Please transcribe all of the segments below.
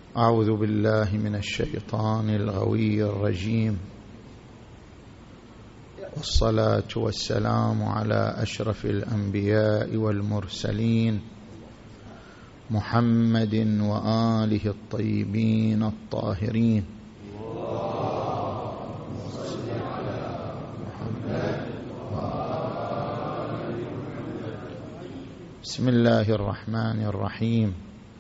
أعوذ بالله من الشيطان الغوي الرجيم، والصلاة والسلام على أشرف الأنبياء والمرسلين محمد وآله الطيبين الطاهرين. بسم الله الرحمن الرحيم.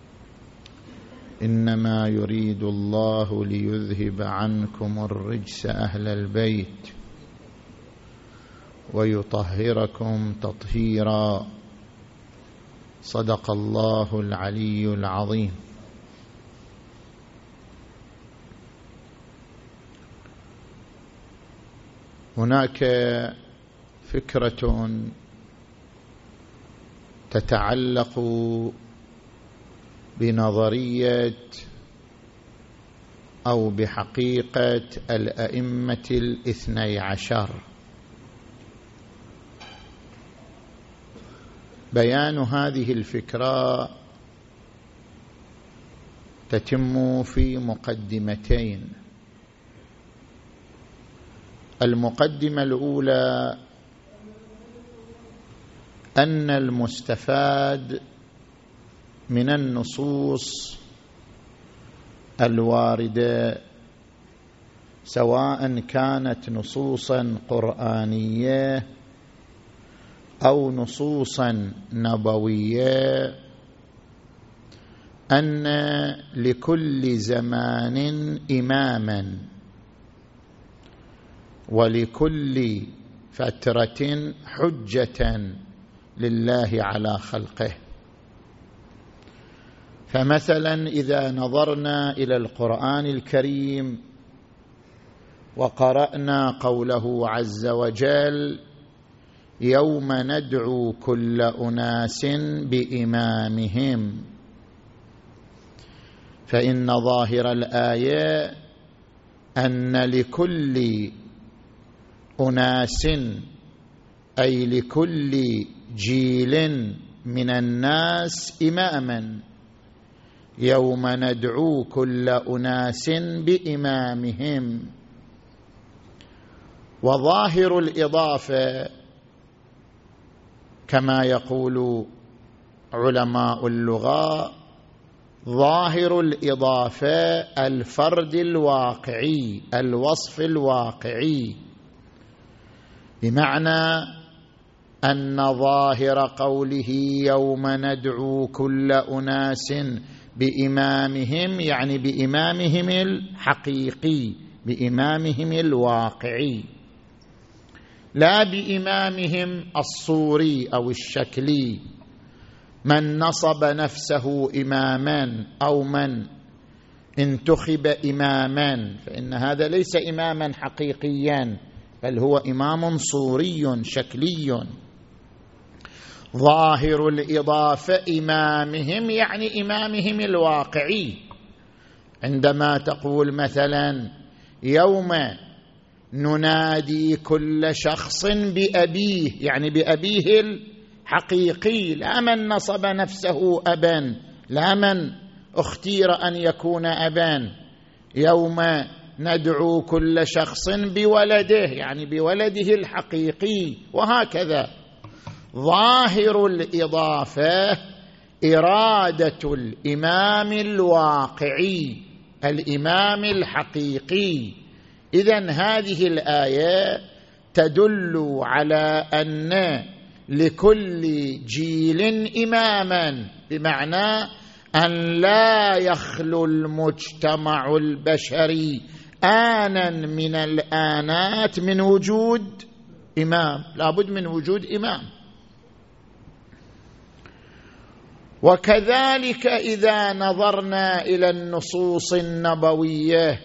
إنما يريد الله ليذهب عنكم الرجس أهل البيت ويطهركم تطهيرا. صدق الله العلي العظيم. هناك فكرة تتعلق بنظرية أو بحقيقة الأئمة الاثني عشر. بيان هذه الفكرة تتم في مقدمتين. المقدمة الأولى أن المستفاد من النصوص الواردة، سواء كانت نصوصا قرآنية أو نصوصا نبوية، أن لكل زمان إماما ولكل فترة حجة لله على خلقه. فمثلا إذا نظرنا إلى القرآن الكريم وقرأنا قوله عز وجل: يوم ندعو كل أناس بإمامهم، فإن ظاهر الآية أن لكل أناس أي لكل جيل من الناس إماما، يوم ندعو كل أناس بإمامهم. وظاهر الإضافة كما يقول علماء اللغة، ظاهر الإضافة الفرد الواقعي، الوصف الواقعي، بمعنى أن ظاهر قوله يوم ندعو كل أناس بإمامهم يعني بإمامهم الحقيقي، بإمامهم الواقعي، لا بإمامهم الصوري أو الشكلي. من نصب نفسه إماما أو من انتخب إماما فإن هذا ليس إماما حقيقيا، بل هو إمام صوري شكلي. ظاهر الإضافة إمامهم يعني إمامهم الواقعي. عندما تقول مثلا يوم ننادي كل شخص بأبيه يعني بأبيه الحقيقي، لا من نصب نفسه أبا، لا من اختير أن يكون أبا. يوم ندعو كل شخص بولده يعني بولده الحقيقي، وهكذا. ظاهر الإضافة إرادة الإمام الواقعي، الإمام الحقيقي. إذن هذه الآية تدل على أن لكل جيل إماما، بمعنى أن لا يخلو المجتمع البشري آنا من الآنات من وجود إمام، لابد من وجود إمام. وكذلك إذا نظرنا إلى النصوص النبوية،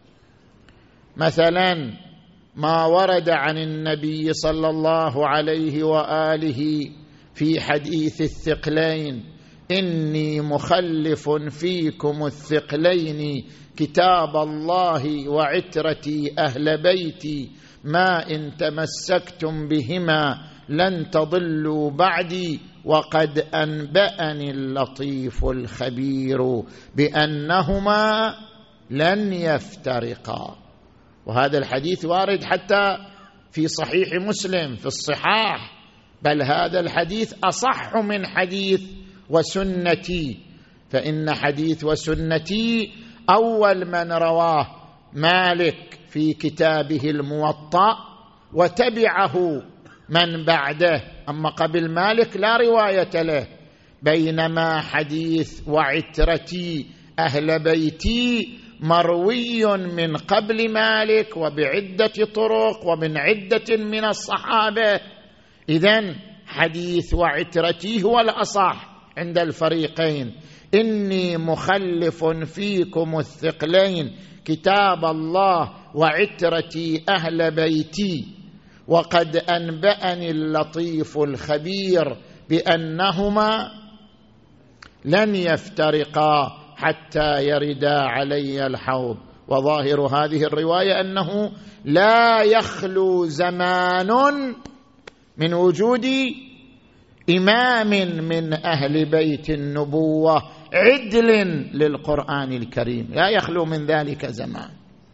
مثلا ما ورد عن النبي صلى الله عليه وآله في حديث الثقلين: إني مخلف فيكم الثقلين كتاب الله وعترتي أهل بيتي، ما إن تمسكتم بهما لن تضلوا بعدي وقد أنبأني اللطيف الخبير بأنهما لن يفترقا. وهذا الحديث وارد حتى في صحيح مسلم في الصحاح، بل هذا الحديث أصح من حديث وسنتي، فإن حديث وسنتي أول من رواه مالك في كتابه الموطأ، وتبعه من بعده، أما قبل مالك لا رواية له. بينما حديث وعترتي أهل بيتي مروي من قبل مالك وبعدة طرق ومن عدة من الصحابة. إذن حديث وعترتي هو الأصح عند الفريقين. إني مخلف فيكم الثقلين كتاب الله وعترتي أهل بيتي، وقد أنبأني اللطيف الخبير بأنهما لن يفترقا حتى يردا علي الحوض. وظاهر هذه الرواية أنه لا يخلو زمان من وجود إمام من أهل بيت النبوة عدل للقرآن الكريم، لا يخلو من ذلك زمان.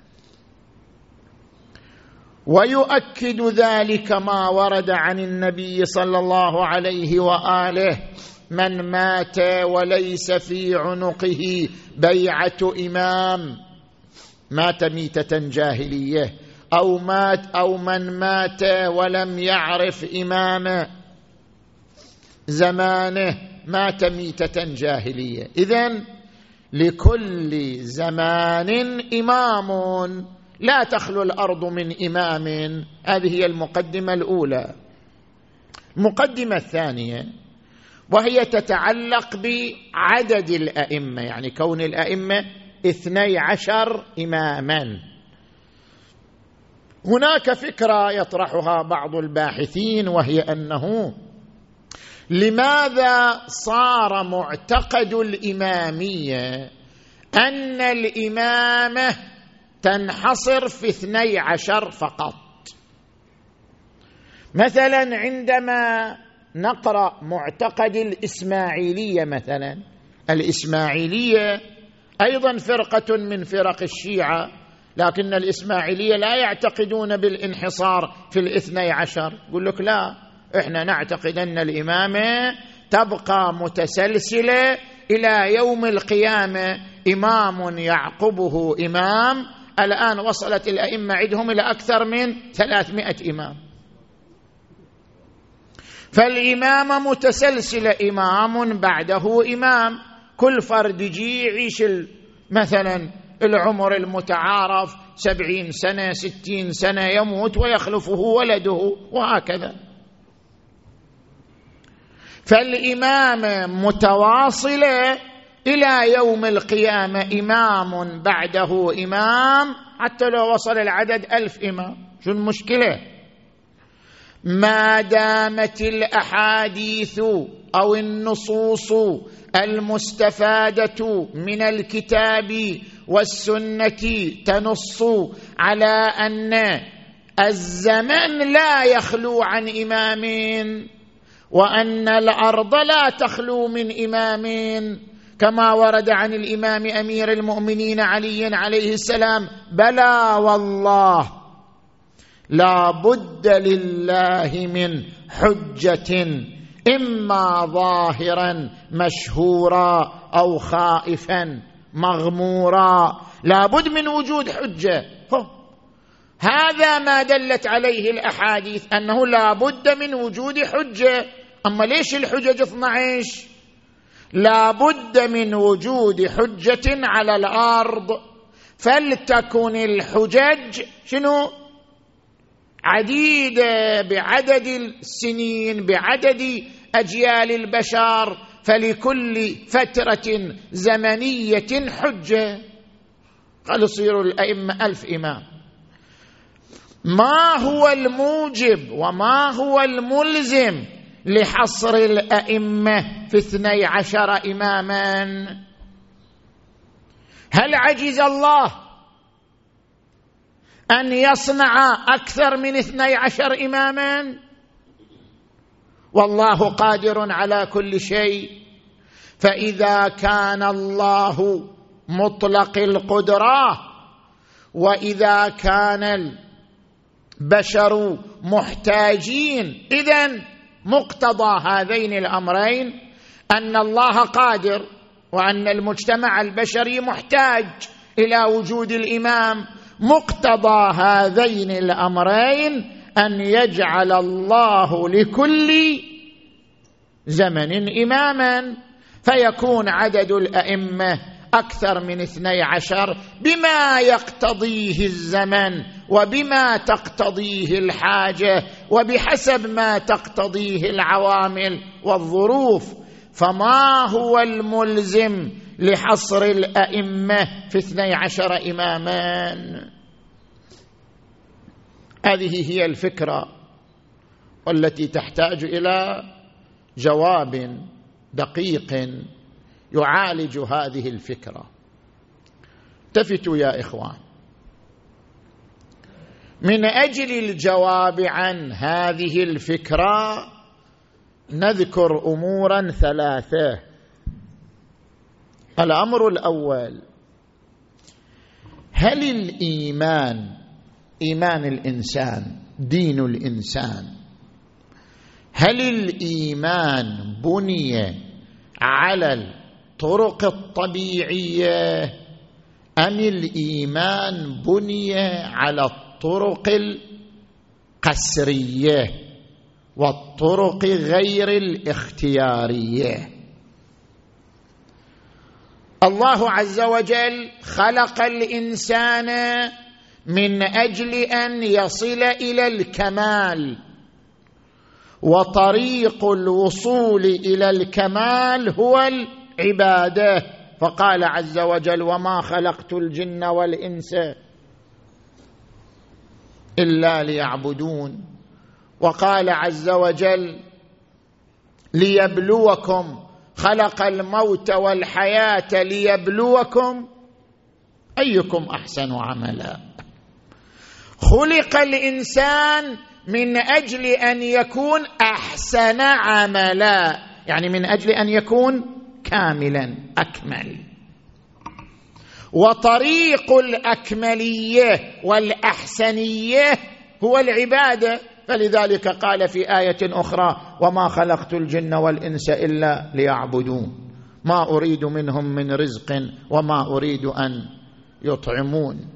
ويؤكد ذلك ما ورد عن النبي صلى الله عليه وآله: من مات وليس في عنقه بيعة إمام، مات ميتة جاهلية، أو من مات ولم يعرف إمام زمانه، مات ميتة جاهلية. إذن لكل زمان إمام، لا تخلو الأرض من إمام. هذه هي المقدمة الأولى. المقدمة الثانية وهي تتعلق بعدد الأئمة، يعني كون الأئمة 12 إماما. هناك فكرة يطرحها بعض الباحثين، وهي أنه لماذا صار معتقد الإمامية أن الإمامة تنحصر في 12 فقط؟ مثلا عندما نقرأ معتقد الإسماعيلية، مثلا الإسماعيلية أيضا فرقة من فرق الشيعة، لكن الإسماعيلية لا يعتقدون بالانحصار في 12. يقول لك لا، إحنا نعتقد أن الإمامة تبقى متسلسلة إلى يوم القيامة، إمام يعقبه إمام. الآن وصلت الأئمة عندهم إلى أكثر من 300 إمام، فالإمامة متسلسلة، إمام بعده إمام، كل فرد يجي يعيش مثلا العمر المتعارف 70 سنة 60 سنة، يموت ويخلفه ولده، وهكذا. فالإمامة متواصلة إلى يوم القيامة، إمام بعده إمام، حتى لو وصل العدد 1000 إمام، شو المشكلة؟ ما دامت الأحاديث أو النصوص المستفادة من الكتاب والسنة تنص على أن الزمن لا يخلو عن إمام، وأن الأرض لا تخلو من إمام، كما ورد عن الإمام أمير المؤمنين علي عليه السلام: بلى والله لا بد لله من حجة، إما ظاهرا مشهورا أو خائفا مغمورا، لا بد من وجود حجة. هذا ما دلت عليه الأحاديث، أنه لا بد من وجود حجة. أما ليش الحجج 12؟ لا بد من وجود حجة على الأرض، فلتكن الحجج شنو؟ عديدة، بعدد السنين، بعدد أجيال البشر، فلكل فترة زمنية حجة. قال يصير الأئمة 1000 إمام. ما هو الموجب وما هو الملزم لحصر الأئمة في 12 إماما؟ هل عجز الله أن يصنع أكثر من 12 إماما؟ والله قادر على كل شيء. فإذا كان الله مطلق القدرة، وإذا كان البشر محتاجين، إذن مقتضى هذين الأمرين أن الله قادر، وأن المجتمع البشري محتاج إلى وجود الإمام. مقتضى هذين الأمرين أن يجعل الله لكل زمن إماما، فيكون عدد الأئمة أكثر من 12 بما يقتضيه الزمن وبما تقتضيه الحاجة وبحسب ما تقتضيه العوامل والظروف. فما هو الملزم لحصر الأئمة في 12 إماما؟ هذه هي الفكرة والتي تحتاج إلى جواب دقيق يعالج هذه الفكرة. التفتوا يا إخوان، من أجل الجواب عن هذه الفكرة نذكر أمورا 3. الأمر الأول: هل الإيمان، إيمان الإنسان، دين الإنسان، هل الإيمان بني على الطرق الطبيعية أم الإيمان بني على الطرق القسرية والطرق غير الاختيارية؟ الله عز وجل خلق الإنسان من أجل أن يصل إلى الكمال، وطريق الوصول إلى الكمال هو العبادة. فقال عز وجل: وما خلقت الجن والإنس إلا ليعبدون. وقال عز وجل: ليبلوكم، خلق الموت والحياة ليبلوكم أيكم أحسن عملا. خلق الإنسان من أجل أن يكون أحسن عملا، يعني من أجل أن يكون كاملا أكمل. وطريق الأكملية والأحسنية هو العبادة. فلذلك قال في آية أخرى: وما خلقت الجن والإنس إلا ليعبدون ما أريد منهم من رزق وما أريد أن يطعمون.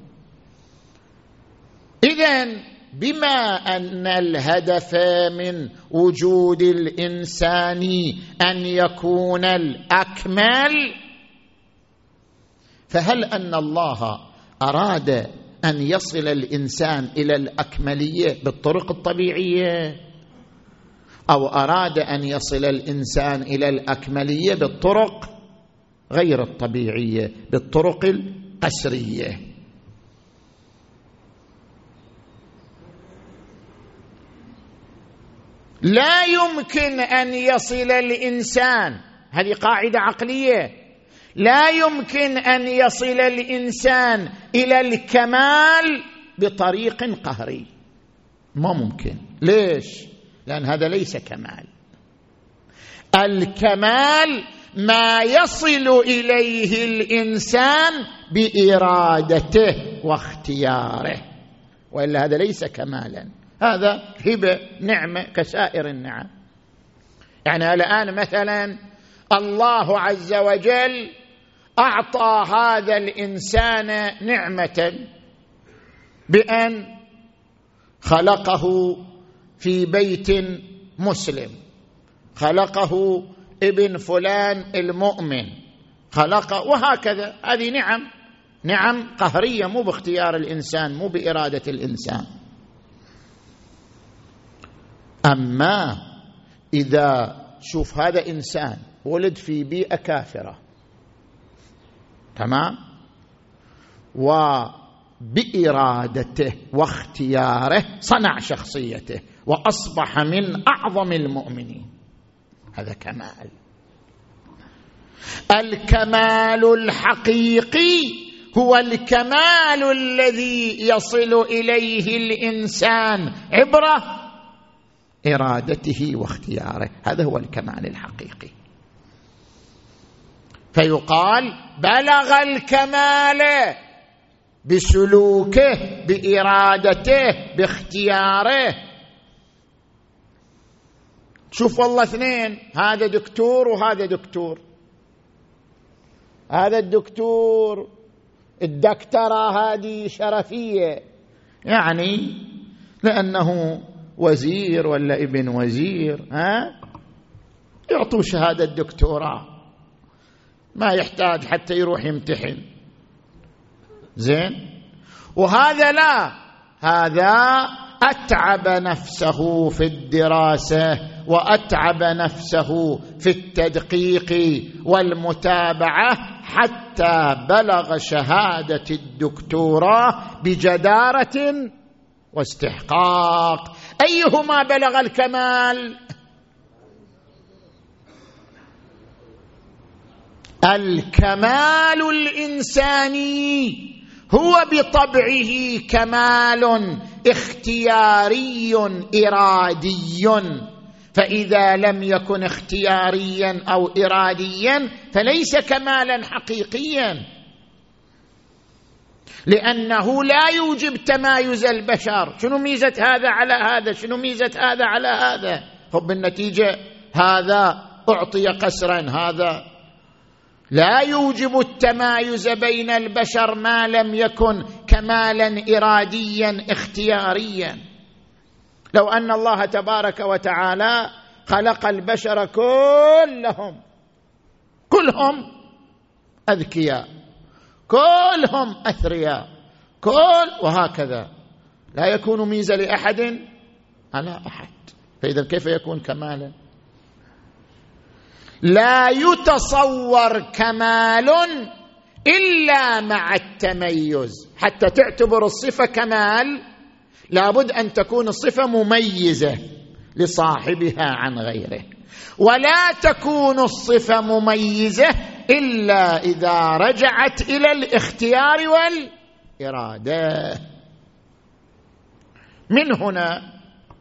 إذن بما أن الهدف من وجود الإنسان أن يكون الأكمل، فهل أن الله أراد أن يصل الإنسان إلى الأكملية بالطرق الطبيعية، أو أراد أن يصل الإنسان إلى الأكملية بالطرق غير الطبيعية، بالطرق القسرية؟ لا يمكن أن يصل الإنسان، هذه قاعدة عقلية، لا يمكن أن يصل الإنسان إلى الكمال بطريق قهري، ما ممكن. ليش؟ لأن هذا ليس كمال. الكمال ما يصل إليه الإنسان بإرادته واختياره، وإلا هذا ليس كمالا، هذا هبة نعمة كسائر النعم. يعني الآن مثلا الله عز وجل أعطى هذا الإنسان نعمة بأن خلقه في بيت مسلم، خلقه ابن فلان المؤمن، خلقه، وهكذا. هذه نعم قهرية، مو باختيار الإنسان، مو بإرادة الإنسان. أما إذا شوف هذا إنسان ولد في بيئة كافرة، تمام، وبإرادته واختياره صنع شخصيته وأصبح من أعظم المؤمنين، هذا كمال. الكمال الحقيقي هو الكمال الذي يصل إليه الإنسان عبر إرادته واختياره. هذا هو الكمال الحقيقي. فيقال بلغ الكمال بسلوكه، بإرادته، باختياره. شوف والله اثنين، هذا دكتور وهذا دكتور. هذا الدكتور الدكتوراه هذه شرفية، يعني لأنه وزير ولا ابن وزير يعطوا شهادة دكتوراه، ما يحتاج حتى يروح يمتحن. زين. وهذا لا، هذا أتعب نفسه في الدراسة وأتعب نفسه في التدقيق والمتابعة حتى بلغ شهادة الدكتوراه بجدارة واستحقاق. أيهما بلغ الكمال؟ الكمال الإنساني هو بطبعه كمال اختياري إرادي، فإذا لم يكن اختياريا أو إراديا فليس كمالا حقيقيا، لأنه لا يوجب تمايز البشر. شنو ميزة هذا على هذا؟ شنو ميزة هذا على هذا؟ بالنتيجة هذا أعطي قسرا، هذا لا يوجب التمايز بين البشر ما لم يكن كمالا إراديا اختياريا. لو أن الله تبارك وتعالى خلق البشر كلهم أذكياء، كلهم أثرياء، وهكذا، لا يكون ميزة لأحد على أحد، فإذا كيف يكون كمالا؟ لا يتصور كمال إلا مع التميز. حتى تعتبر الصفة كمال لابد أن تكون الصفة مميزة لصاحبها عن غيره، ولا تكون الصفة مميزة إلا إذا رجعت إلى الاختيار والإرادة. من هنا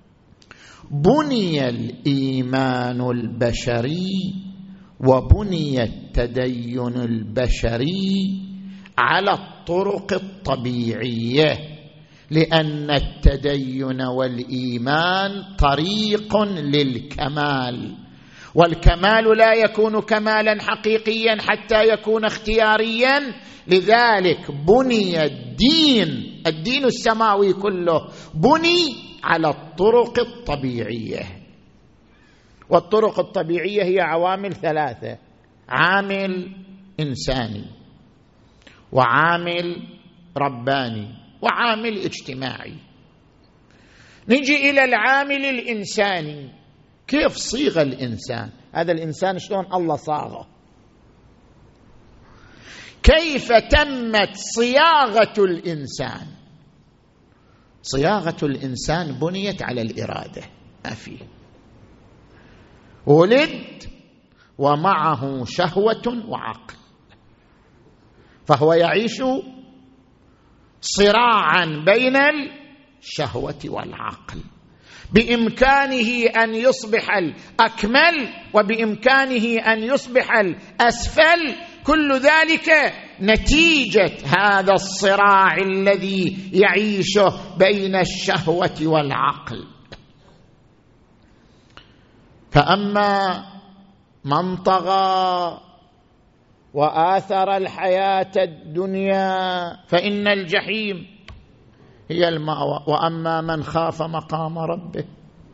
بني الإيمان البشري وبني التدين البشري على الطرق الطبيعية، لأن التدين والإيمان طريق للكمال، والكمال لا يكون كمالا حقيقيا حتى يكون اختياريا. لذلك بني الدين السماوي كله بني على الطرق الطبيعية. والطرق الطبيعية هي عوامل ثلاثة: عامل إنساني، وعامل رباني، وعامل اجتماعي. نجي إلى العامل الإنساني. كيف صيغ الإنسان؟ هذا الإنسان شلون الله صاغه؟ كيف تمت صياغة الإنسان؟ صياغة الإنسان بنيت على الإرادة، ما فيه. ولد ومعه شهوة وعقل، فهو يعيش صراعا بين الشهوة والعقل. بإمكانه أن يصبح الأكمل وبإمكانه أن يصبح الأسفل، كل ذلك نتيجة هذا الصراع الذي يعيشه بين الشهوة والعقل. فأما من طغى وآثر الحياة الدنيا فإن الجحيم هي المأوى، وأما من خاف مقام ربه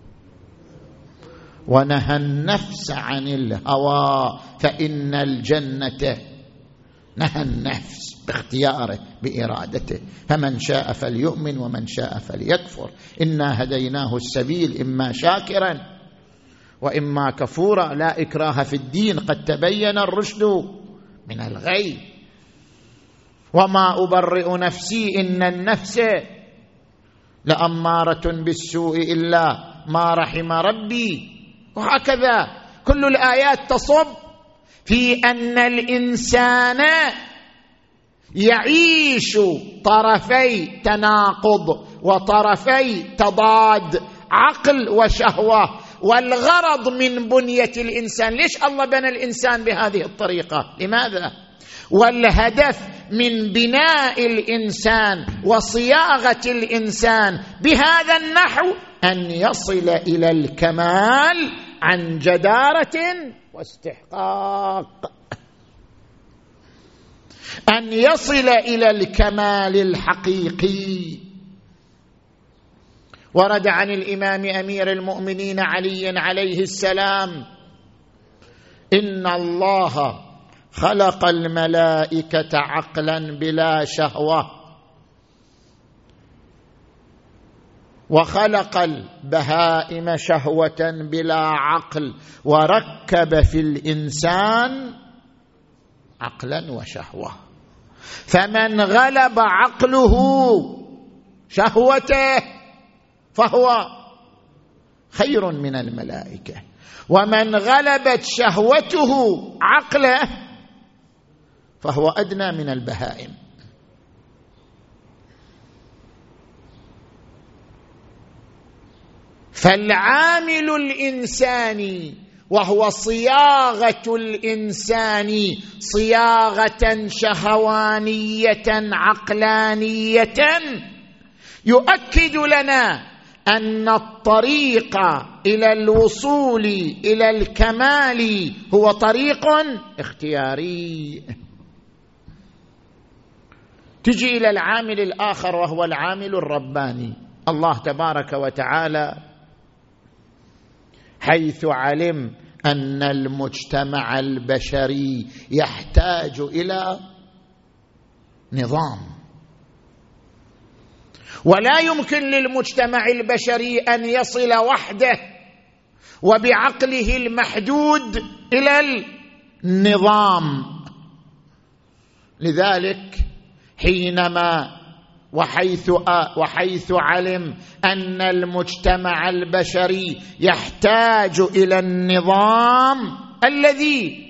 ونهى النفس عن الهوى فإن الجنة، نهى النفس باختياره بإرادته، فمن شاء فليؤمن ومن شاء فليكفر، إنا هديناه السبيل إما شاكرا وإما كفورا، لا إكراه في الدين قد تبين الرشد من الغي، وما أبرئ نفسي إن النفس لأمارة بالسوء إلا ما رحم ربي. وهكذا كل الآيات تصب في أن الإنسان يعيش طرفي تناقض وطرفي تضاد. عقل وشهوة. والغرض من بنية الإنسان، ليش الله بنى الإنسان بهذه الطريقة؟ لماذا؟ والهدف من بناء الإنسان وصياغة الإنسان بهذا النحو أن يصل إلى الكمال عن جدارة واستحقاق، أن يصل إلى الكمال الحقيقي. ورد عن الإمام أمير المؤمنين علي عليه السلام: إن الله خلق الملائكة عقلا بلا شهوة، وخلق البهائم شهوة بلا عقل، وركب في الإنسان عقلا وشهوة، فمن غلب عقله شهوته فهو خير من الملائكة، ومن غلبت شهوته عقله فهو أدنى من البهائم. فالعامل الإنساني وهو صياغة الإنسان صياغة شهوانية عقلانية يؤكد لنا أن الطريق إلى الوصول إلى الكمال هو طريق اختياري. تجي إلى العامل الآخر وهو العامل الرباني. الله تبارك وتعالى حيث علم أن المجتمع البشري يحتاج إلى نظام، ولا يمكن للمجتمع البشري أن يصل وحده وبعقله المحدود إلى النظام، لذلك حينما وحيث علم أن المجتمع البشري يحتاج إلى النظام الذي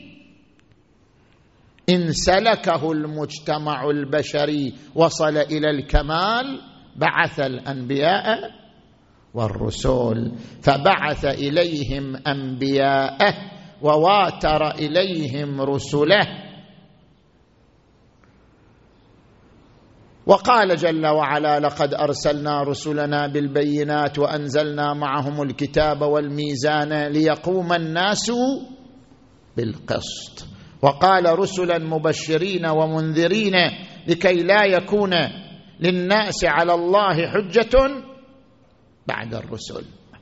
إن سلكه المجتمع البشري وصل إلى الكمال، بعث الأنبياء والرسل، فبعث إليهم أنبياءه وواتر إليهم رسله. وقال جل وعلا: لقد أرسلنا رسلنا بالبينات وأنزلنا معهم الكتاب والميزان ليقوم الناس بالقسط. وقال: رسلا مبشرين ومنذرين لكي لا يكون للناس على الله حجة بعد الرسل.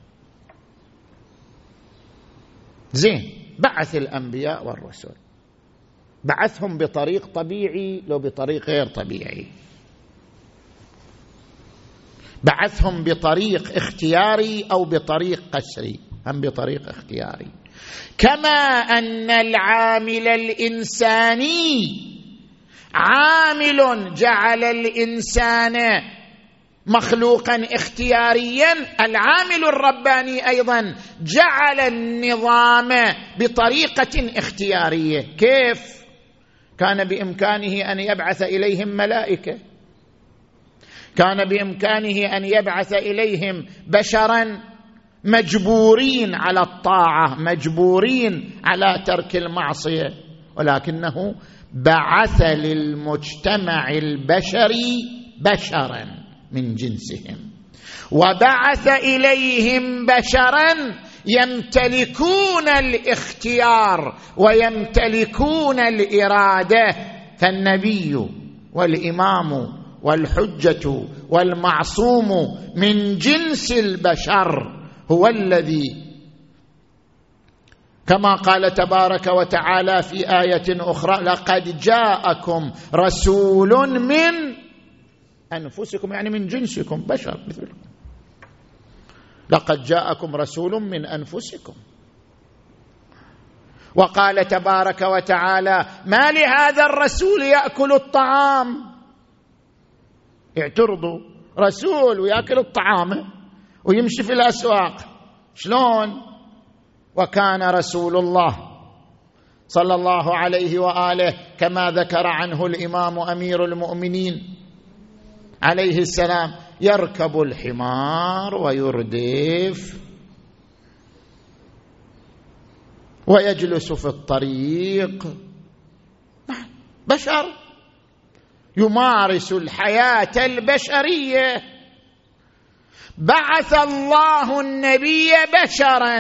زين، بعث الأنبياء والرسل، بعثهم بطريق طبيعي لو بطريق غير طبيعي، بعثهم بطريق اختياري أو بطريق قسري، هم بطريق اختياري. كما أن العامل الإنساني عامل جعل الإنسان مخلوقا اختياريا، العامل الرباني أيضا جعل النظام بطريقة اختيارية. كيف؟ كان بإمكانه أن يبعث إليهم ملائكة، كان بإمكانه أن يبعث إليهم بشرا مجبورين على الطاعة، مجبورين على ترك المعصية، ولكنه بعث للمجتمع البشري بشرا من جنسهم، وبعث إليهم بشرا يمتلكون الاختيار ويمتلكون الإرادة. فالنبي والإمام والحجة والمعصوم من جنس البشر هو الذي كما قال تبارك وتعالى في آية أخرى: لقد جاءكم رسول من أنفسكم، يعني من جنسكم، بشر مثلكم. لقد جاءكم رسول من أنفسكم. وقال تبارك وتعالى: ما لهذا الرسول يأكل الطعام. اعترضوا، رسول ويأكل الطعام ويمشي في الأسواق، شلون؟ وكان رسول الله صلى الله عليه وآله كما ذكر عنه الإمام أمير المؤمنين عليه السلام: يركب الحمار ويردف ويجلس في الطريق، بشر يمارس الحياة البشرية. بعث الله النبي بشرا،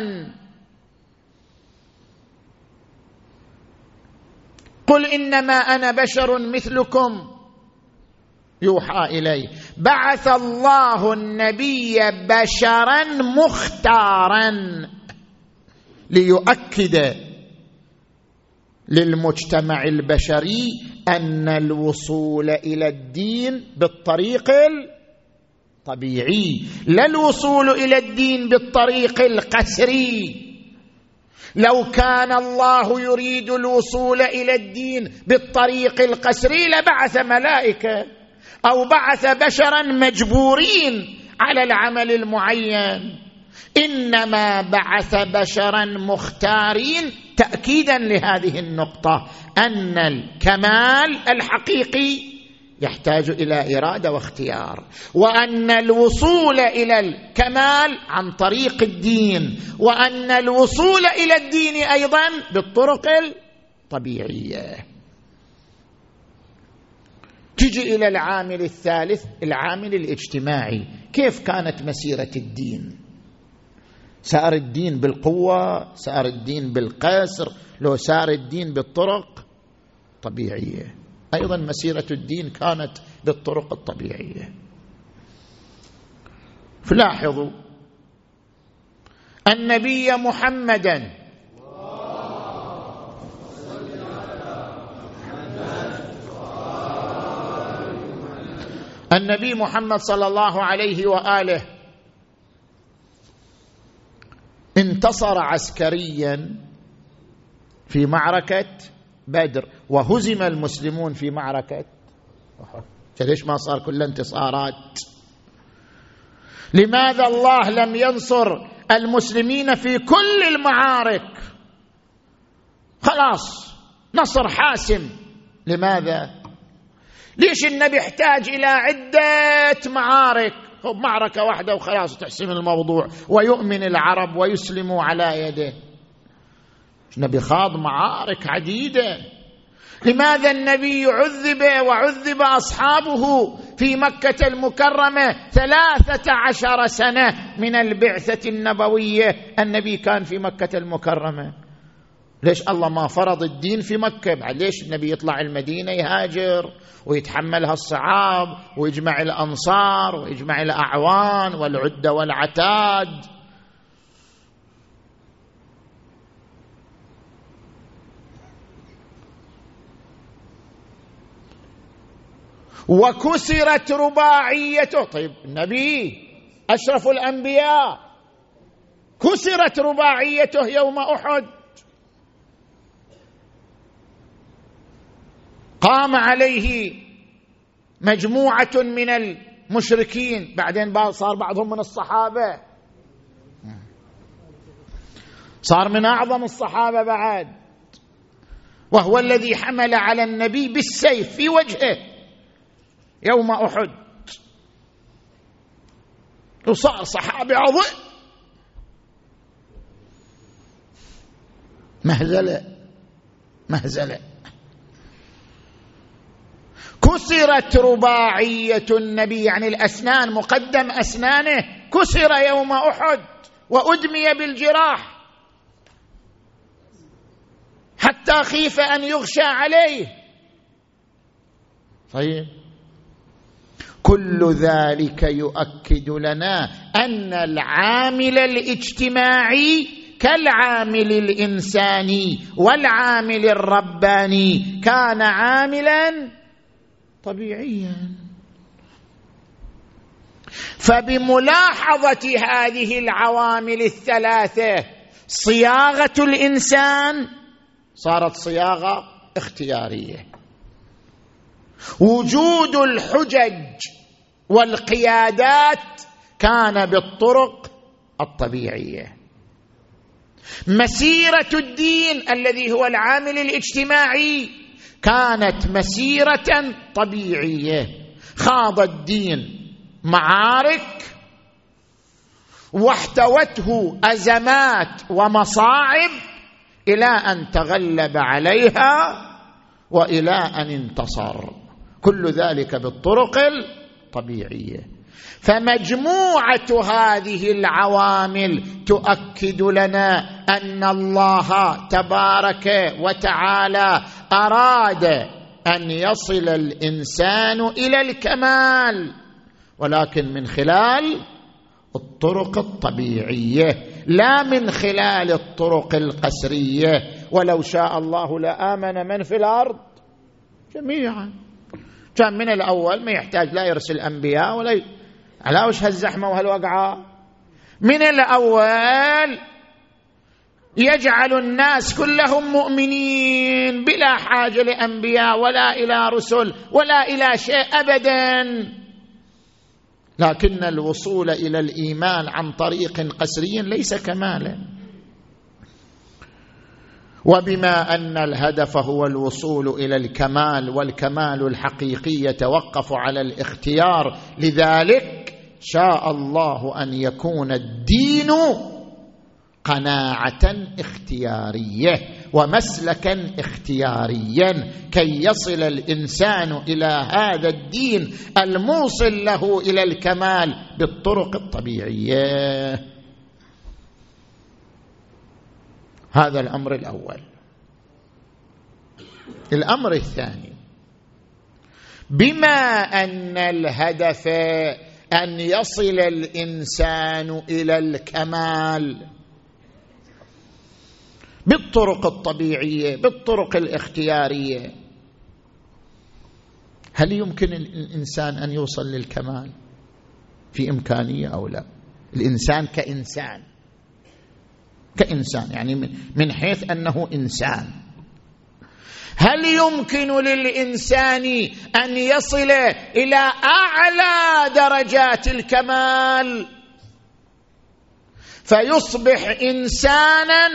قل إنما أنا بشر مثلكم يوحى إلي. بعث الله النبي بشرا مختارا ليؤكد للمجتمع البشري أن الوصول إلى الدين بالطريق الطبيعي، لا الوصول إلى الدين بالطريق القسري. لو كان الله يريد الوصول إلى الدين بالطريق القسري لبعث ملائكة أو بعث بشرا مجبورين على العمل المعين، إنما بعث بشرا مختارين تأكيدا لهذه النقطة، أن الكمال الحقيقي يحتاج إلى إرادة واختيار، وأن الوصول إلى الكمال عن طريق الدين، وأن الوصول إلى الدين أيضا بالطرق الطبيعية. تجي إلى العامل الثالث، العامل الاجتماعي. كيف كانت مسيرة الدين؟ سار الدين بالقوة؟ سار الدين بالقسر؟ لو سار الدين بالطرق طبيعية؟ أيضا مسيرة الدين كانت بالطرق الطبيعية. فلاحظوا النبي محمدا النبي محمد صلى الله عليه وآله انتصر عسكريا في معركة بدر، وهزم المسلمون في معركة أحد. ليش ما صار كل انتصارات؟ لماذا الله لم ينصر المسلمين في كل المعارك؟ خلاص نصر حاسم. لماذا؟ ليش النبي احتاج إلى عدة معارك؟ معركة واحدة وخلاص تحسم الموضوع ويؤمن العرب ويسلموا على يده. النبي خاض معارك عديدة. لماذا النبي عذب وعذب أصحابه في مكة المكرمة 13 سنة من البعثة النبوية؟ النبي كان في مكة المكرمة. ليش الله ما فرض الدين في مكة؟ بعد ليش النبي يطلع المدينة يهاجر ويتحملها الصعاب ويجمع الأنصار ويجمع الأعوان والعدة والعتاد؟ وكسرت رباعيته. طيب النبي أشرف الأنبياء كسرت رباعيته يوم أحد، قام عليه مجموعة من المشركين، بعدين صار بعضهم من الصحابة، صار من أعظم الصحابة بعد، وهو الذي حمل على النبي بالسيف في وجهه يوم أحد، وصار صحابي عظيم. مهزلة. كسرت رباعية النبي، يعني الأسنان، مقدم أسنانه كسر يوم أحد وأدمي بالجراح حتى خيف أن يغشى عليه. طيب كل ذلك يؤكد لنا أن العامل الاجتماعي كالعامل الإنساني والعامل الرباني كان عاملا طبيعيا. فبملاحظة هذه العوامل الثلاثة صياغة الإنسان صارت صياغة اختيارية. وجود الحجج والقيادات كان بالطرق الطبيعية. مسيرة الدين الذي هو العامل الاجتماعي كانت مسيرة طبيعية. خاض الدين معارك واحتوته أزمات ومصاعب إلى أن تغلب عليها وإلى أن انتصر، كل ذلك بالطرق الطبيعية. فمجموعة هذه العوامل تؤكد لنا أن الله تبارك وتعالى أراد أن يصل الإنسان إلى الكمال، ولكن من خلال الطرق الطبيعية لا من خلال الطرق القسرية. ولو شاء الله لآمن من في الأرض جميعا، كان من الأول ما يحتاج لا يرسل أنبياء ولا على وش هالزحمة وهالوقعة. من الأول يجعل الناس كلهم مؤمنين بلا حاجة لأنبياء ولا إلى رسل ولا إلى شيء أبدا. لكن الوصول إلى الإيمان عن طريق قسري ليس كمالا، وبما أن الهدف هو الوصول إلى الكمال، والكمال الحقيقي يتوقف على الاختيار، لذلك شاء الله أن يكون الدين قناعة اختيارية ومسلكا اختياريا كي يصل الإنسان إلى هذا الدين الموصل له إلى الكمال بالطرق الطبيعية. هذا الأمر الأول. الأمر الثاني، بما أن الهدف أن يصل الإنسان إلى الكمال بالطرق الطبيعية بالطرق الاختيارية، هل يمكن الإنسان أن يوصل للكمال؟ في إمكانية أو لا؟ الإنسان كإنسان يعني من حيث أنه إنسان، هل يمكن للإنسان أن يصل إلى أعلى درجات الكمال فيصبح إنسانا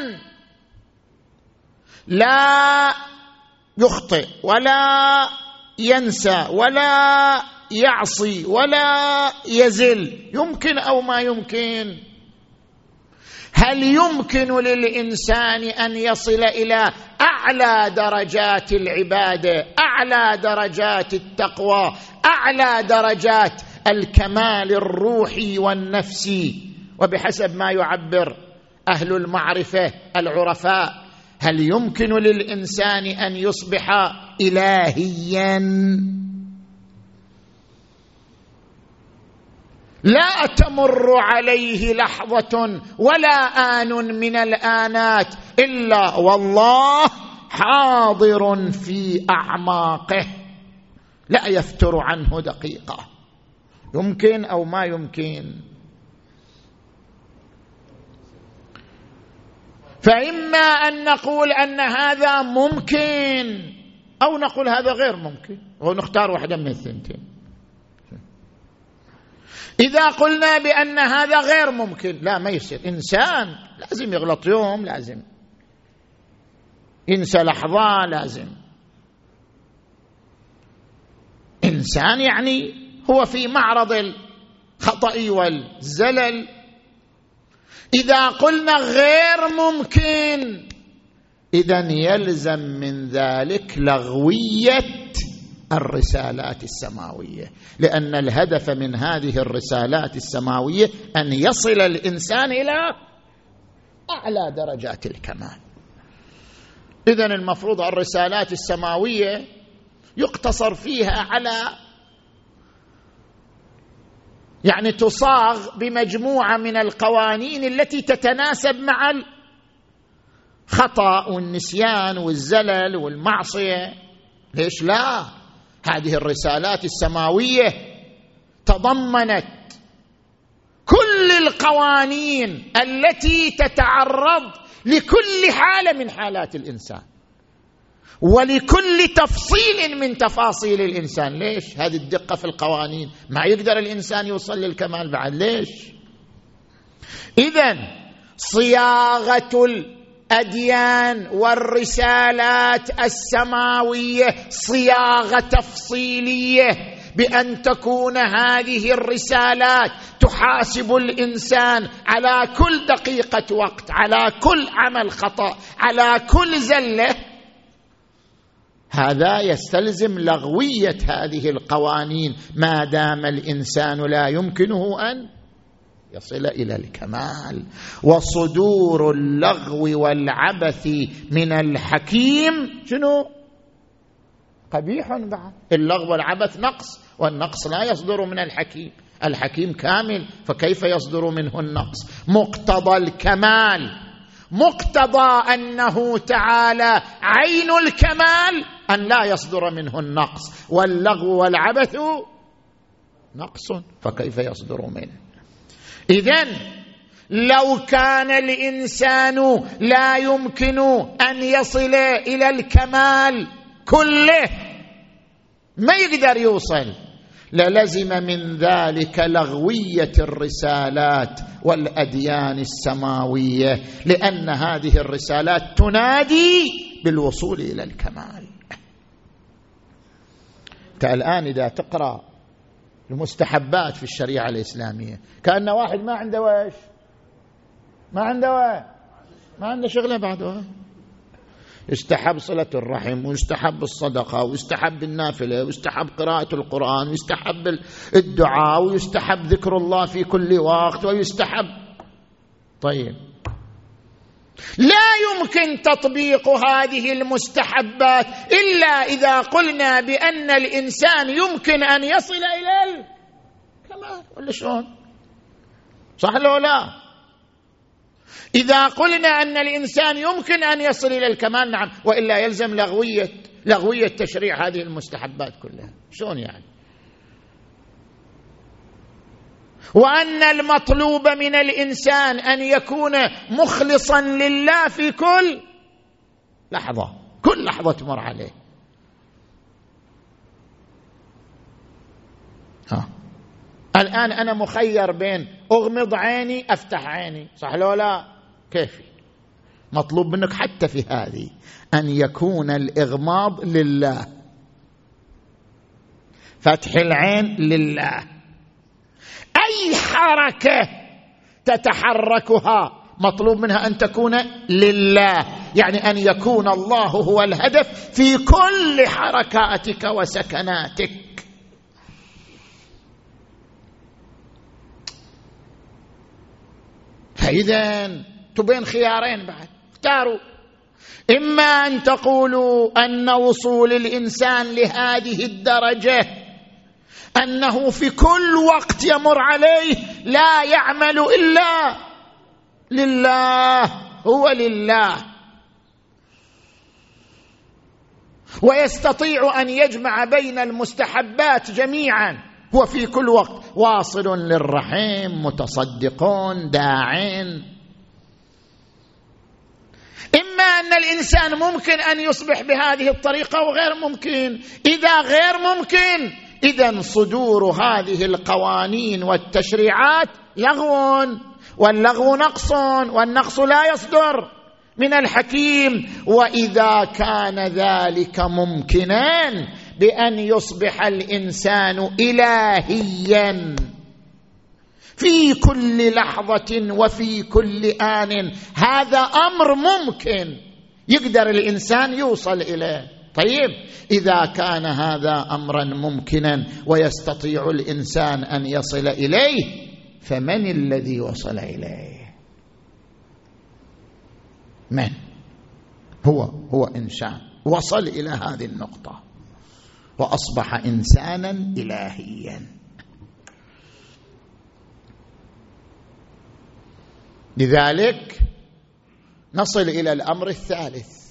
لا يخطئ ولا ينسى ولا يعصي ولا يزل؟ يمكن أو ما يمكن؟ هل يمكن للإنسان أن يصل إلى أعلى درجات العبادة، أعلى درجات التقوى، أعلى درجات الكمال الروحي والنفسي؟ وبحسب ما يعبر أهل المعرفة العرفاء، هل يمكن للإنسان أن يصبح إلهيا؟ لا تمر عليه لحظة ولا آن من الآنات إلا والله حاضر في أعماقه لا يفتر عنه دقيقة. يمكن أو ما يمكن؟ فإما أن نقول أن هذا ممكن أو نقول هذا غير ممكن، ونختار واحدة من الثنتين. إذا قلنا بأن هذا غير ممكن، لا ما يصير، إنسان لازم يغلط يوم، لازم ينسى لحظة، لازم إنسان يعني هو في معرض الخطأ والزلل. إذا قلنا غير ممكن إذن يلزم من ذلك لغوية الرسالات السماوية، لأن الهدف من هذه الرسالات السماوية أن يصل الإنسان إلى أعلى درجات الكمال. إذن المفروض الرسالات السماوية يقتصر فيها على يعني تصاغ بمجموعة من القوانين التي تتناسب مع الخطأ والنسيان والزلل والمعصية. ليش لا؟ هذه الرسالات السماوية تضمنت كل القوانين التي تتعرض لكل حالة من حالات الإنسان ولكل تفصيل من تفاصيل الإنسان. ليش هذه الدقة في القوانين؟ ما يقدر الإنسان يوصل للكمال بعد. ليش؟ إذن صياغة الأديان والرسالات السماوية صياغة تفصيلية بأن تكون هذه الرسالات تحاسب الإنسان على كل دقيقة وقت، على كل عمل خطأ، على كل زلة، هذا يستلزم لغوية هذه القوانين ما دام الإنسان لا يمكنه أن يصل إلى الكمال. وصدور اللغو والعبث من الحكيم شنو؟ قبيح بعد. اللغو والعبث نقص، والنقص لا يصدر من الحكيم، الحكيم كامل، فكيف يصدر منه النقص؟ مقتضى الكمال، مقتضى أنه تعالى عين الكمال أن لا يصدر منه النقص، واللغو والعبث نقص، فكيف يصدر منه؟ إذن لو كان الإنسان لا يمكن أن يصل إلى الكمال كله، ما يقدر يوصل، للزم من ذلك لغوية الرسالات والأديان السماوية، لأن هذه الرسالات تنادي بالوصول إلى الكمال. أنت الآن إذا تقرأ المستحبات في الشريعة الإسلامية كأن واحد ما عنده وش، ما عنده شغله بعده. يستحب صلة الرحم، ويستحب الصدقة، ويستحب النافلة، ويستحب قراءة القرآن، ويستحب الدعاء، ويستحب ذكر الله في كل وقت، ويستحب. طيب، لا يمكن تطبيق هذه المستحبات إلا إذا قلنا بأن الإنسان يمكن أن يصل إلى الكمال، ولا شلون؟ صح لو لا؟ إذا قلنا أن الإنسان يمكن أن يصل إلى الكمال نعم، وإلا يلزم لغوية تشريع هذه المستحبات كلها. شلون يعني؟ وأن المطلوب من الإنسان أن يكون مخلصا لله في كل لحظة، كل لحظة تمر عليه. الآن أنا مخير بين أغمض عيني أفتح عيني، صح لو لا؟ كيف؟ مطلوب منك حتى في هذه أن يكون الإغماض لله، فتح العين لله، أي حركة تتحركها مطلوب منها أن تكون لله، يعني أن يكون الله هو الهدف في كل حركاتك وسكناتك. فإذا تبين خيارين بعد، اختاروا: إما أن تقولوا أن وصول الإنسان لهذه الدرجة أنه في كل وقت يمر عليه لا يعمل إلا لله، هو لله، ويستطيع أن يجمع بين المستحبات جميعا، هو في كل وقت واصل للرحم، متصدقون، داعين. إما أن الإنسان ممكن أن يصبح بهذه الطريقة وغير ممكن. إذا غير ممكن، إذن صدور هذه القوانين والتشريعات لغو، واللغو نقص، والنقص لا يصدر من الحكيم. وإذا كان ذلك ممكنا بأن يصبح الإنسان إلهيا في كل لحظة وفي كل آن، هذا أمر ممكن يقدر الإنسان يوصل إليه. طيب، إذا كان هذا أمرا ممكنا ويستطيع الإنسان أن يصل إليه، فمن الذي وصل إليه؟ من هو إنسان وصل إلى هذه النقطة وأصبح إنسانا إلهيا. لذلك نصل إلى الأمر الثالث.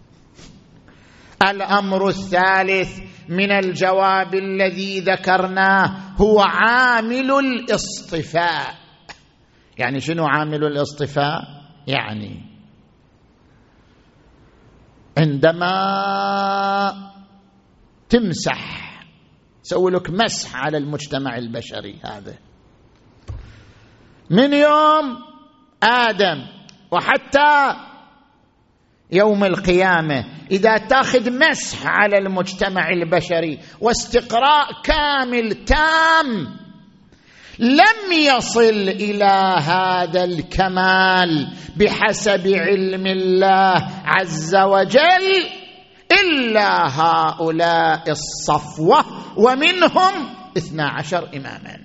الأمر الثالث من الجواب الذي ذكرناه هو عامل الاصطفاء. يعني شنو عامل الاصطفاء؟ يعني عندما تمسح، سوي لك مسح على المجتمع البشري هذا من يوم آدم وحتى يوم القيامة إذا تأخذ مسح على المجتمع البشري واستقراء كامل تام، لم يصل إلى هذا الكمال بحسب علم الله عز وجل إلا هؤلاء الصفوة، ومنهم 12 إماما.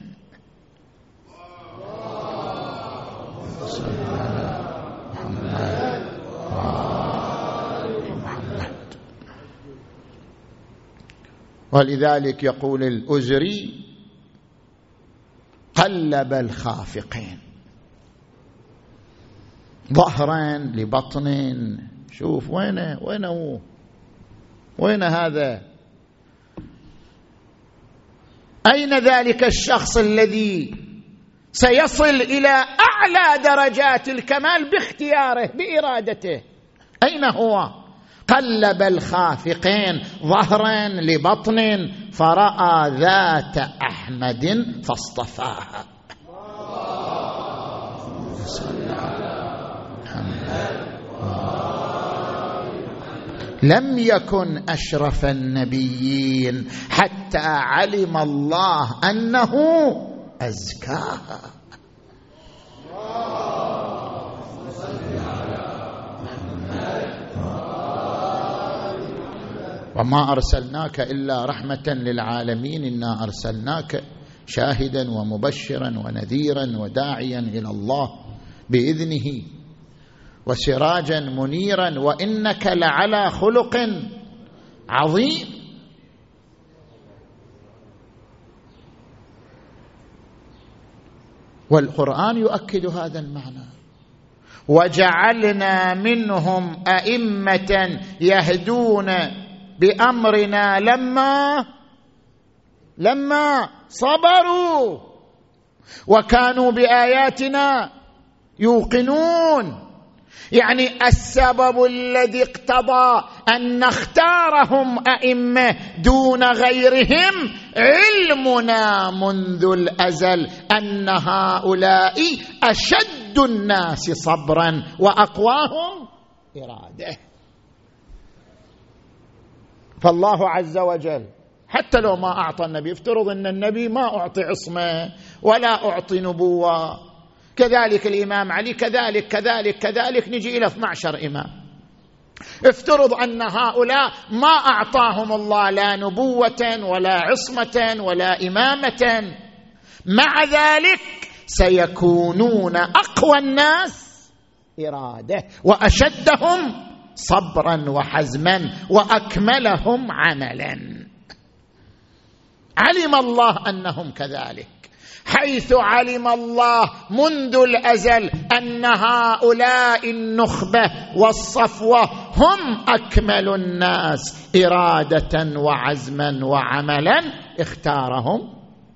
ولذلك يقول الأزري: قلب الخافقين ظهرا لبطن. شوف وين هذا؟ أين ذلك الشخص الذي سيصل إلى أعلى درجات الكمال باختياره بإرادته؟ أين هو؟ قلب الخافقين ظهرا لبطن فرأى ذات أحمد فاصطفاها. لم يكن أشرف النبيين حتى علم الله أنه أزكاها. وما أرسلناك إلا رحمة للعالمين، إنا أرسلناك شاهدا ومبشرا ونذيرا وداعيا إلى الله بإذنه وسراجا منيرا وإنك لعلى خلق عظيم. والقرآن يؤكد هذا المعنى: وجعلنا منهم أئمة يهدون بأمرنا لما صبروا وكانوا بآياتنا يوقنون. يعني السبب الذي اقتضى أن نختارهم أئمة دون غيرهم علمنا منذ الأزل أن هؤلاء أشد الناس صبرا وأقواهم إرادة. فالله عز وجل حتى لو ما أعطى النبي، افترض أن النبي ما أعطي عصمة ولا أعطي نبوة، كذلك الإمام علي كذلك نجي إلى 12 إمام. افترض أن هؤلاء ما أعطاهم الله لا نبوة ولا عصمة ولا إمامة، مع ذلك سيكونون أقوى الناس إرادة وأشدهم صبرا وحزما وأكملهم عملا. علم الله أنهم كذلك، حيث علم الله منذ الأزل أن هؤلاء النخبة والصفوة هم أكمل الناس إرادة وعزما وعملا، اختارهم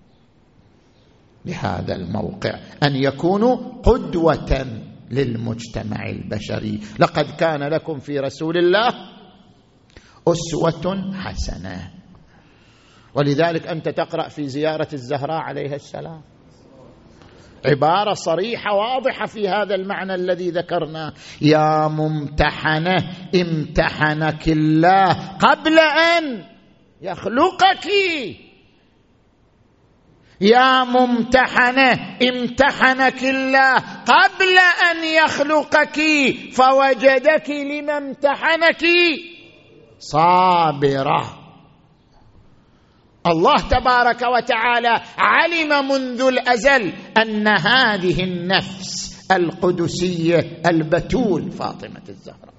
لهذا الموقع أن يكونوا قدوة للمجتمع البشري. لقد كان لكم في رسول الله أسوة حسنة. ولذلك أنت تقرأ في زيارة الزهراء عليها السلام عبارة صريحة واضحة في هذا المعنى الذي ذكرناه: يا ممتحنة امتحنك الله قبل أن يخلقك. يا ممتحنة امتحنك الله قبل أن يخلقك فوجدك لما امتحنك صابرة. الله تبارك وتعالى علم منذ الأزل أن هذه النفس القدسية البتول فاطمة الزهراء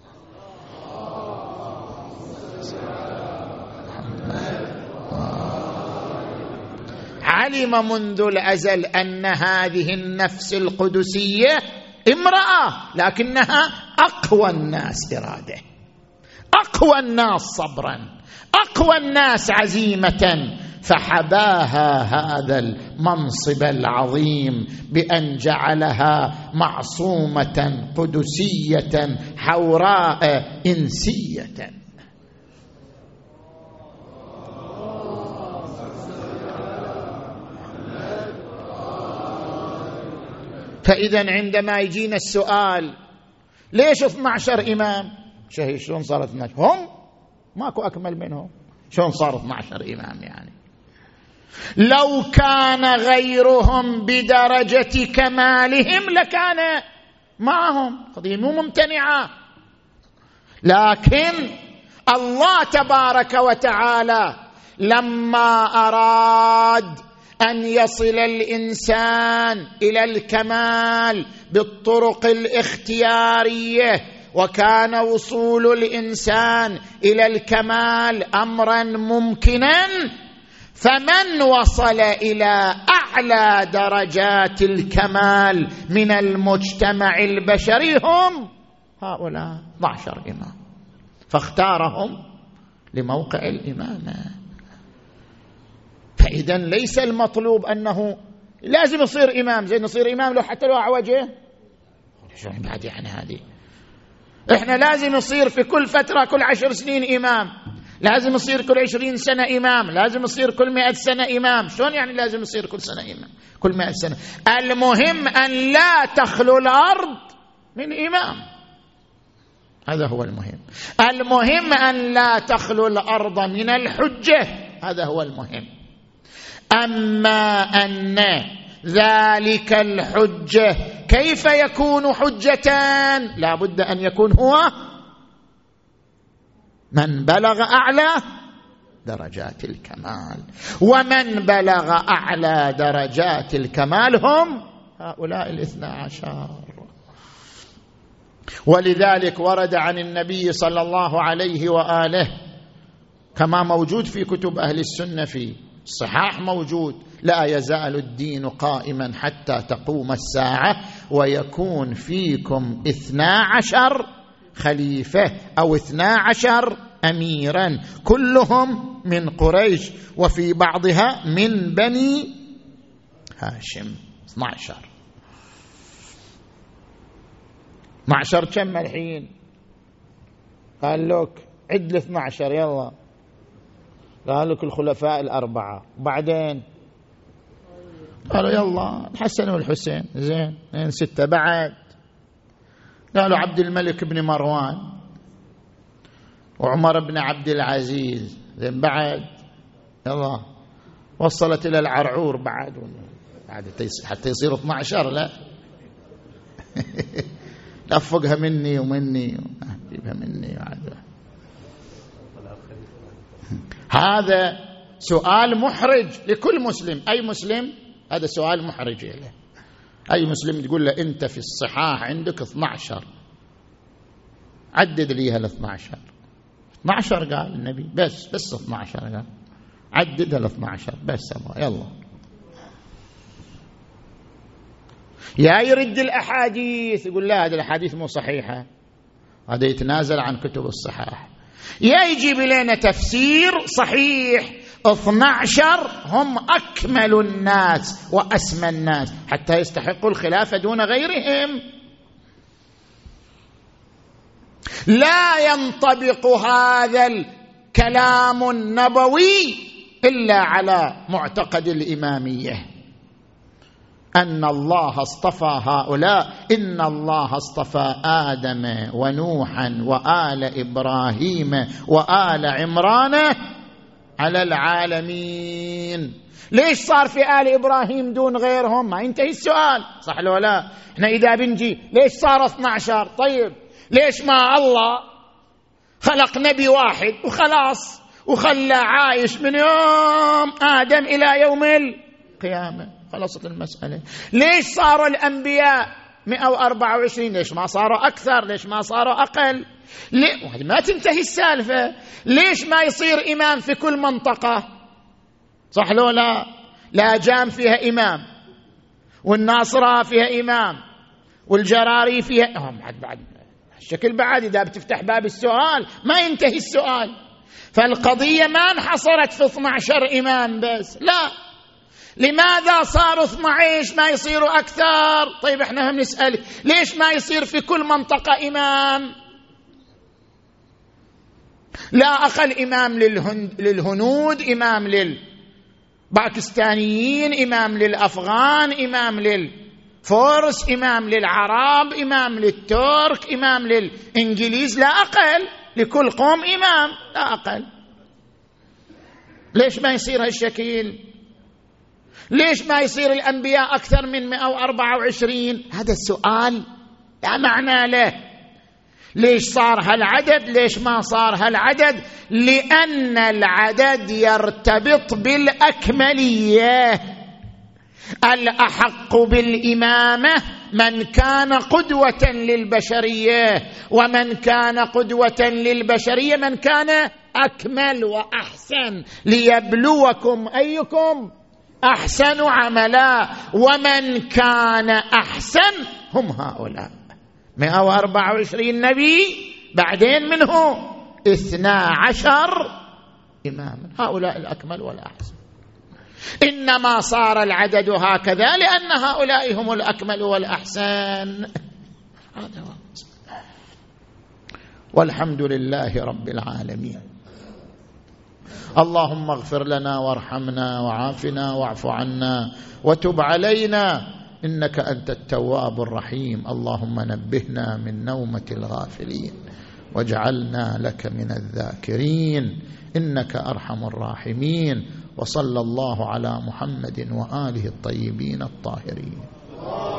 علم منذ الأزل أن هذه النفس القدسية امرأة، لكنها أقوى الناس إرادة، أقوى الناس صبرا، أقوى الناس عزيمة، فحباها هذا المنصب العظيم بأن جعلها معصومة قدسية حوراء إنسية. فإذا عندما يجينا السؤال ليش 12 إمام؟ شلون صارت 12؟ هم ماكو أكمل منهم، شلون صار 12 إمام يعني؟ لو كان غيرهم بدرجة كمالهم لكان معهم، قضية مو ممتنعة. لكن الله تبارك وتعالى لما أراد أن يصل الإنسان إلى الكمال بالطرق الاختيارية، وكان وصول الإنسان إلى الكمال أمرا ممكنا، فمن وصل إلى أعلى درجات الكمال من المجتمع البشري هم هؤلاء 12 إمام، فاختارهم لموقع الإمامة. فإذا ليس المطلوب أنه لازم يصير إمام، زين نصير إمام لو حتى لو أعوجه، شو بعد يعني هذه؟ إحنا لازم يصير في كل فترة، كل 10 سنين إمام، لازم يصير كل 20 سنة إمام، لازم يصير كل 100 سنة إمام. شلون يعني لازم يصير كل سنة إمام، كل 100 سنة؟ المهم أن لا تخلو الأرض من إمام، هذا هو المهم. المهم أن لا تخلو الأرض من الحجة، هذا هو المهم. أما أن ذلك الحجة كيف يكون حجة؟ لا بد أن يكون هو من بلغ أعلى درجات الكمال، ومن بلغ أعلى درجات الكمال هم هؤلاء 12. ولذلك ورد عن النبي صلى الله عليه وآله كما موجود في كتب أهل السنة في الصحاح موجود: لا يزال الدين قائما حتى تقوم الساعة ويكون فيكم 12 خليفة أو 12 أميرا كلهم من قريش، وفي بعضها من بني هاشم. 12 كم الحين؟ قال لك عد 12 يلا، قال لك الخلفاء 4، بعدين قالوا يلا الحسن والحسين، زين 6 بعد، قالوا عبد الملك بن مروان وعمر بن عبد العزيز، زين بعد يلا وصلت إلى العرعور بعد حتى يصير 12. لا لفقها مني ومني جيبها مني وعد. هذا سؤال محرج لكل مسلم، أي مسلم، هذا سؤال محرج له. أي مسلم تقول له أنت في الصحاح عندك 12، عدد ليها 12. 12 قال النبي، بس 12 قال، عددها 12 بس أبغى يلا. يا يرد الأحاديث يقول لا هذه الأحاديث مو صحيحة، هذا يتنازل عن كتب الصحاح، يا يجيب لنا تفسير صحيح. 12 هم أكمل الناس وأسمى الناس حتى يستحقوا الخلافة دون غيرهم. لا ينطبق هذا الكلام النبوي إلا على معتقد الإمامية، أن الله اصطفى هؤلاء. إن الله اصطفى آدم ونوحا وآل إبراهيم وآل عمران على العالمين. ليش صار في آل إبراهيم دون غيرهم؟ ما ينتهي السؤال، صح لو لا؟ احنا إذا بنجي ليش صار 12؟ طيب ليش ما الله خلق نبي واحد وخلاص وخلى عايش من يوم آدم إلى يوم القيامة، خلصت المسألة؟ ليش صاروا الأنبياء 124؟ ليش ما صاروا أكثر؟ ليش ما صاروا أقل؟ ما تنتهي السالفة. ليش ما يصير إمام في كل منطقة؟ صح لو لا؟ لا جام فيها إمام، والناصرة فيها إمام، والجراري فيها بعد الشكل بعد. إذا بتفتح باب السؤال ما ينتهي السؤال. فالقضية ما انحصرت في 12 إمام بس، لا. لماذا صاروا 12 ما يصيروا أكثر؟ طيب احنا هم نسأل ليش ما يصير في كل منطقة إمام؟ لا أقل إمام للهنود، إمام للباكستانيين، إمام للأفغان، إمام فورس، إمام للعرب، إمام للترك، إمام للإنجليز، لا أقل، لكل قوم إمام لا أقل. ليش ما يصير هالشكل؟ ليش ما يصير الأنبياء أكثر من 124؟ هذا السؤال لا معنى له. ليش صار هالعدد؟ ليش ما صار هالعدد؟ لأن العدد يرتبط بالأكملية. الأحق بالإمامة من كان قدوة للبشرية، ومن كان قدوة للبشرية من كان أكمل وأحسن، ليبلوكم أيكم أحسن عملا، ومن كان أحسن هم هؤلاء 124 نبي، بعدين منه 12 إماما، هؤلاء الأكمل والأحسن. إنما صار العدد هكذا لأن هؤلاء هم الأكمل والأحسن. هذا هو. والحمد لله رب العالمين. اللهم اغفر لنا وارحمنا وعافنا واعف عنا وتب علينا إنك أنت التواب الرحيم. اللهم نبهنا من نومة الغافلين واجعلنا لك من الذاكرين إنك أرحم الراحمين. وصلى الله على محمد وآله الطيبين الطاهرين.